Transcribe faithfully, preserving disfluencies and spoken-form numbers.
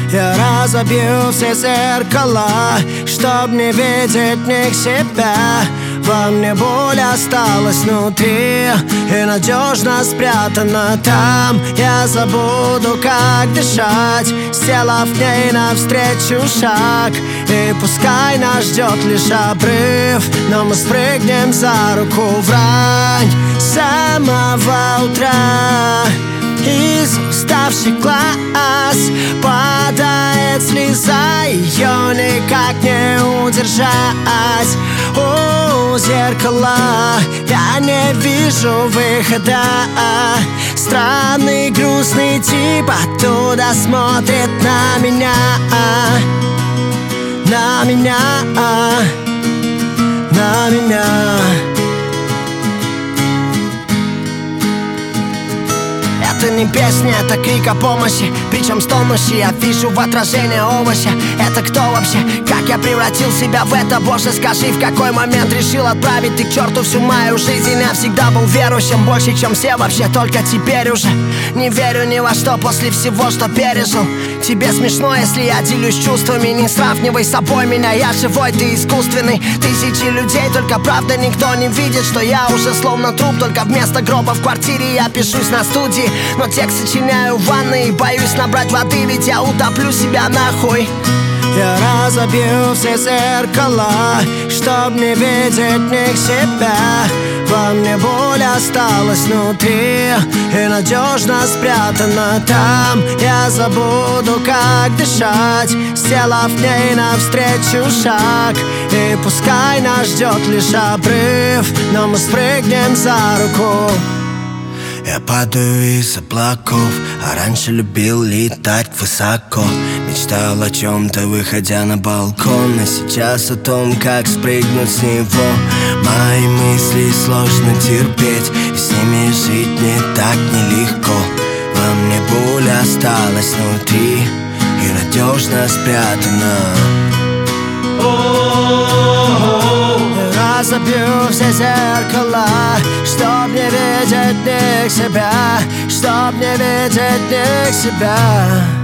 Я разобью все зеркала, чтоб не видеть в них себя. Во мне боль осталась внутри и надежно спрятана там. Я забуду, как дышать, сделав в ней навстречу шаг. И пускай нас ждет лишь обрыв, но мы спрыгнем за руку в рань. С самого утра из уставших глаз падает слеза, ее никак не удержать. У зеркала я не вижу выхода. Странный грустный тип оттуда смотрит на меня, на меня, на меня. Это не песня, это крик о помощи, причем с тонущей. Я вижу в отражении овоща. Это кто вообще? Как я превратил себя в это? Боже, скажи, в какой момент решил отправить ты к черту всю мою жизнь? Я всегда был верующим, больше, чем все вообще. Только теперь уже не верю ни во что после всего, что пережил. Тебе смешно, если я делюсь чувствами. Не сравнивай с собой меня, я живой, ты искусственный. Тысячи людей, только правда никто не видит, что я уже словно труп. Только вместо гроба в квартире я пишусь на студии, но текст сочиняю в ванной и боюсь набрать воды, ведь я утоплю себя нахуй. Я разобью все зеркала, чтоб не видеть в них себя. Во мне боль осталась внутри и надежно спрятана там. Я забуду, как дышать, сделав в ней навстречу шаг. И пускай нас ждет лишь обрыв, но мы спрыгнем за руку. Я падаю из облаков, а раньше любил летать высоко. Мечтал о чем-то, выходя на балкон, а сейчас о том, как спрыгнуть с него. Мои мысли сложно терпеть, и с ними жить не так нелегко. Во мне боль осталась внутри и надежно спрятана. Разобью все зеркала, чтоб не видеть в них себя, чтоб не видеть в них себя.